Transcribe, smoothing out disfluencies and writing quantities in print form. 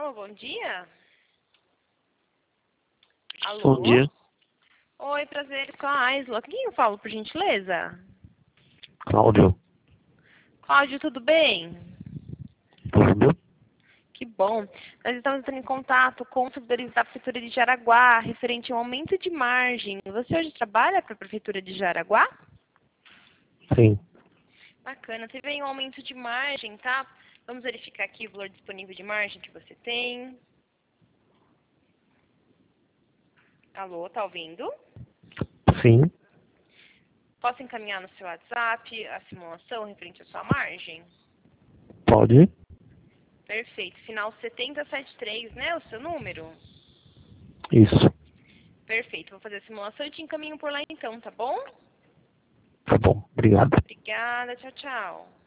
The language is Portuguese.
Alô, bom dia? Alô? Bom dia, Oi, prazer com a Aisla. Quem eu falo, por gentileza? Cláudio. Cláudio, tudo bem? Tudo? Que bom. Nós estamos entrando em contato com os servidores da Prefeitura de Jaraguá, referente ao aumento de margem. Você hoje trabalha para a Prefeitura de Jaraguá? Sim. Bacana. Teve aí um aumento de margem, tá? Vamos verificar aqui o valor disponível de margem que você tem. Alô, tá ouvindo? Sim. Posso encaminhar no seu WhatsApp a simulação referente à sua margem? Pode? Perfeito. Final 7073, né? O seu número? Isso. Perfeito. Vou fazer a simulação e te encaminho por lá então, tá bom? Tá bom. Obrigado. Obrigada. Tchau, tchau.